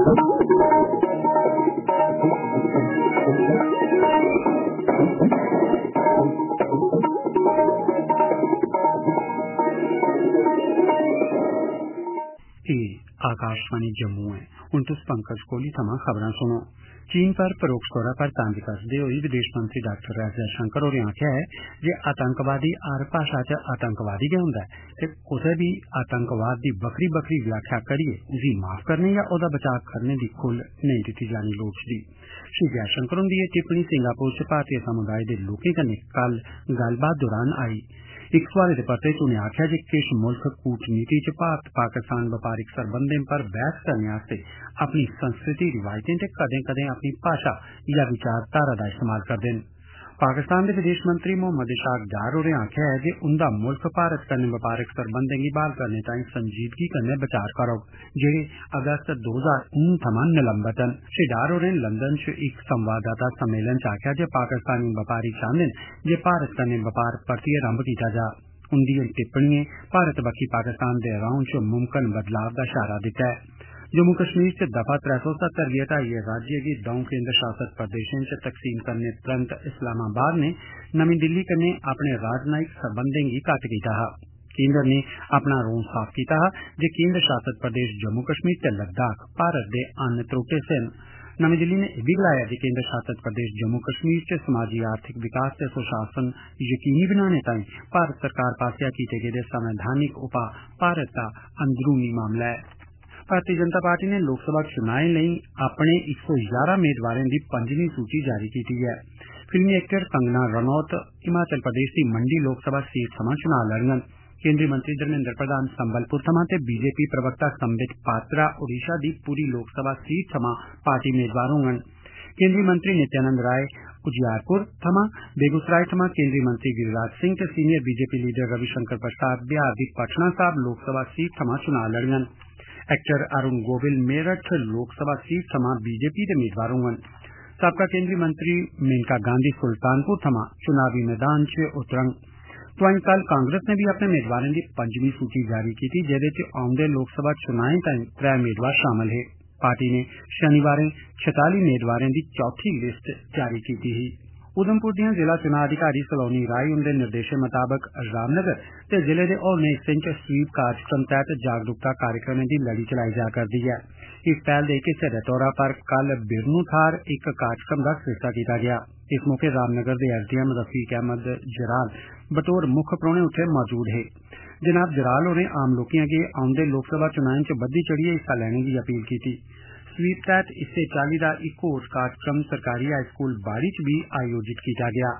आकाशवाणी जम्मू है। हुण तुस पंकज कोहली थमां खबरां सुनो। चीन पर परोक्ष तौर पर तंज कसदे होई विदेश मंत्री डॉक्टर एस जयशंकर होरें आखेआ है जे आतंकवादी हर भाषा च आतंकवादी गै हुंदा है ते कुसै भी आतंकवाद दी बक्खरी बक्खरी व्याख्या करियै उसी माफ करने या ओहदा बचाव करने दी खुल्ल नहीं दित्ती जानी लोड़चदी। श्री जयशंकर हुंदी एह टिप्पणी सिंगापुर च भारतीय समुदाय दे लोकें कन्नै कल गल्लबात दौरान आई। इक सवाल दे परते च उनें आखेआ जे किश मुल्ख कूटनीति च भारत पाकिस्तान बपारिक सरबंधें पर बहस करने आस्ते अपनी संस्कृति रिवायतें ते कदें कदें अपनी भाषा या विचारधारा दा इस्तेमाल करदे न। पाकिस्तान दे विदेश मंत्री मोहम्मद इशाक डार होरें आखेआ है जे उंदा मुल्क भारत कन्नै बपारिक सरबंधें गी बहाल करने ताईं संजीदगी कन्नै विचार करोग जेहड़े अगस्त 2019 थमां निलंबित न। श्री डार होरें लंदन च इक संवाददाता सम्मेलन च आखेआ जे पाकिस्तानी बपारी चाहंदे न जे भारत कन्नै बपार परतियै रंभ कीता जा। उंदी टिप्पणिएं भारत बक्खी पाकिस्तान दे रौं च मुमकन बदलाव दा इशारा दित्ता है। जम्मू कश्मीर च दफा 370 गी हटाइयै राज्य गी दौं केंद्र शासित प्रदेशें च तकसीम करने परैंत इस्लामाबाद ने नमीं दिल्ली कन्नै अपने राजनयिक सरबंधें गी घट्ट कीता हा। केंद्र ने अपना रौं साफ कीता हा जे केंद्र शासित प्रदेश जम्मू कश्मीर ते लद्दाख भारत दे अनत्रुट हिस्से न। नमीं दिल्ली ने यह भी गलाया कि केंद्र शासित प्रदेश जम्मू कश्मीर च समाजी आर्थिक विकास ते सुशासन यकीनी बनाने ताईं भारत सरकार पासेआ कीते गेदे संवैधानिक उपाऽ भारत दा अंदरूनी मामला है। भारतीय जनता पार्टी ने लोकसभा चुनाएं लेई अपने 111 मेदवारें दी 5वीं सूची जारी की है। फिल्मी एक्टर कंगना रनौत हिमाचल प्रदेश की मंडी लोकसभा सीट थमां चुनाव लड़ङन। केंद्रीय मंत्री धर्मेंद्र प्रधान संबलपुर थमां ते बीजेपी प्रवक्ता संबित पात्रा ओडिशा दी पूरी लोकसभा सीट थमां पार्टी मेदवार होङन। केंद्रीय मंत्री नित्यानंद राय उजियारपुर थमां, बेगूसराय थमां केंद्रीय मंत्री गिरिराज सिंह ते senior BJP leader Ravi Shankar Prasad Bihar दी पटना साहब लोकसभा सीट थमां चुनाव लड़ङन। एक्टर अरुण गोविल मेरठ लोकसभा सीट थमां बीजेपी दे मेदवार होङन। साबका केंद्रीय मंत्री मेनका गांधी सुल्तानपुर थमां चुनावी मैदान च उतरन। तोआईं कल कांग्रेस ने भी अपने मेदवारें दी 5वीं सूची जारी की जेहदे च औंदे लोकसभा चुनाएं ताईं 3 मेदवार शामिल हे। पार्टी ने शनिवारें 46 मेदवारें दी चौथी लिस्ट जारी की ही। उधमपुर दियां जिला चुनाव अधिकारी सलोनी राय उंदे निर्देशें मुताबक रामनगर ते जिले दे होरनें हिस्सें च स्वीप कार्यक्रम तैहत जागरूकता कार्यक्रमें दी लड़ी चलाई जा करदी है। इस पहल दे इक हिस्से दे तौरा पर कल बिरनू थार एक कार्यक्रम दा सरिस्ता कीता गया। इस मौके रामनगर दे एसडीएम रफीक अहमद जराल बतौर मुक्ख परौहने उत्थे मौजूद हे। जनाब जराल होरें आम लोकें अगे औंदे लोकसभा चुनाएं च बद्धी चढ़ियै हिस्सा लैने दी अपील कीती। स्वीप तैहत इस्सै चाल्ली दा इक होर कार्यक्रम सरकारी हाई स्कूल बाड़ी च भी आयोजित किया गया।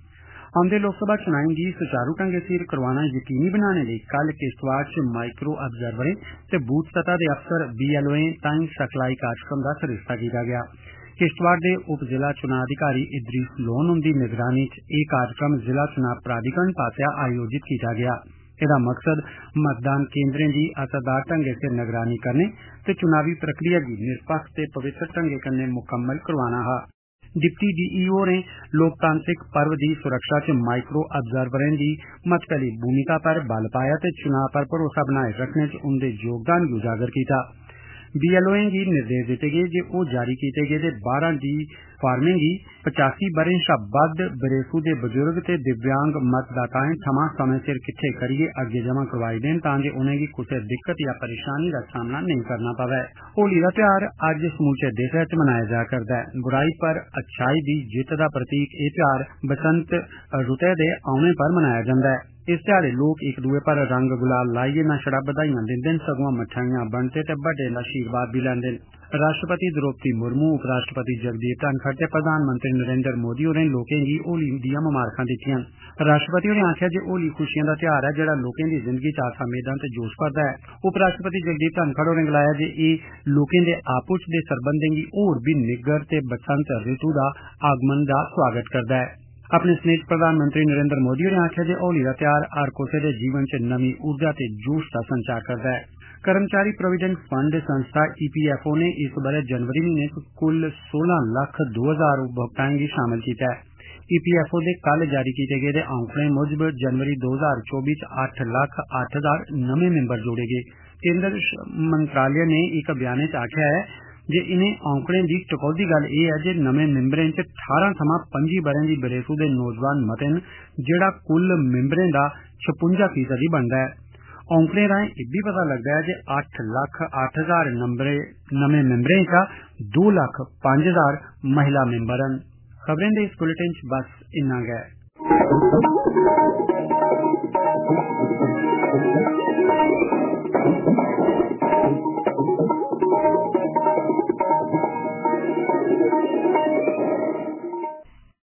औंदे लोकसभा चुनाएं गी सुचारू ढंगै सिर करवाना यकीनी बनाने लेई कल किश्तवाड़ च माइक्रो ऑब्जर्वरें ते बूथ सतह दे अफसर बीएलओएं ताईं सिखलाई कार्यक्रम दा सरिस्ता कीता गया। किश्तवाड़ दे उप जिला चुनाव अधिकारी इदरीस लोन उंदी निगरानी च यह कार्यक्रम जिला चुनाव प्राधिकरण पासेआ आयोजित किया गया। एदा मकसद मतदान केंद्रें दी असरदार ढंगै सिर निगरानी करने ते चुनावी प्रक्रिया गी निरपक्ख ते पवित्र ढंगै कन्नै मुकम्मल करवाना हा। डिप्टी डीईओ होरें लोकतांत्रिक पर्व दी सुरक्षा च माइक्रो ऑब्जर्वरें दी महत्वपूर्ण भूमिका पर बल पाया ते चुनाव पर भरोसा बनाए रखने च उंदे योगदान गी उजागर किया। बीएलओएं गी निर्देश दिते गए जे ओह जारी किए गेदे 12 डी फार्में गी 85 ब'रें शा बद्ध बरेसू दे बजुर्ग ते दिव्यांग मतदाताएं थमां समय सिर किट्ठे करियै अग्गे जमा करवाई देन तां जे उनेंगी कुसै दिक्कत या परेशानी का सामना नहीं करना पवै। होली दा त्यौहार अज्ज समूचे देशै च मनाया जा करदा है। बुराई पर अच्छाई दी जित्त दा प्रतीक एह त्यौहार बसंत रुतै दे औने पर मनाया जंदा है। इस ध्याड़े लोग एक दूए पर रंग गुलाल लाइयै न छड़ा बधाइयां दिंदे न सगुआं मठाइयां बंडदे ते बड्डें दा आशीर्वाद भी लैंदे न। राष्ट्रपति द्रौपदी मुर्मू, उपराष्ट्रपति जगदीप धनखड़ ते प्रधानमंत्री नरेंद्र मोदी होरें लोकें गी होली दियां ममारखां दित्तियां। राष्ट्रपति होरें आखेआ जे होली खुशियां दा त्यौहार है जेहड़ा लोकें दी जिंदगी च आसां मेदां ते जोश भरदा है। उपराष्ट्रपति जगदीप धनखड़ होरें गलाया जे एह लोकें दे आपू च दे सरबंधें गी होर भी निग्गर ते बसंत ऋतु दा आगमन दा स्वागत करदा है। अपने स्नेह च प्रधानमंत्री नरेंद्र मोदी होरें आखेआ जे होली दा त्यौहार हर कुसै दे जीवन च नमीं ऊर्जा ते जोश दा संचार करदा है। कर्मचारी प्रोविडेंट फंड संस्था ईपीएफओ ने इस बरे जनवरी महीने च कुल 16,02,000 उपभोक्ताएं गी शामिल किया है। ईपीएफओ दे कल जारी किए गेदे आंकड़े मुजब जनवरी 2024 च 8,08,000 नमें मैंबर जोड़े गए। केंद्र मंत्रालय ने एक बयान च आखेआ है जे इन्हें आंकड़े की टकोदी गल यह है जे नवे मैंबरें च 18 थमां 25 बरें की बरेसू के नौजवान मते न जिहड़ा कुल मैंबरें का 56% बनता है। आंकड़े राएं यह भी पता लगता है जे 8,08,000 नवे मैंबरें चा 2,05,000 महिला मैंबर हैं। खबरें दे इस बुलेटिन च बस इन्ना गै।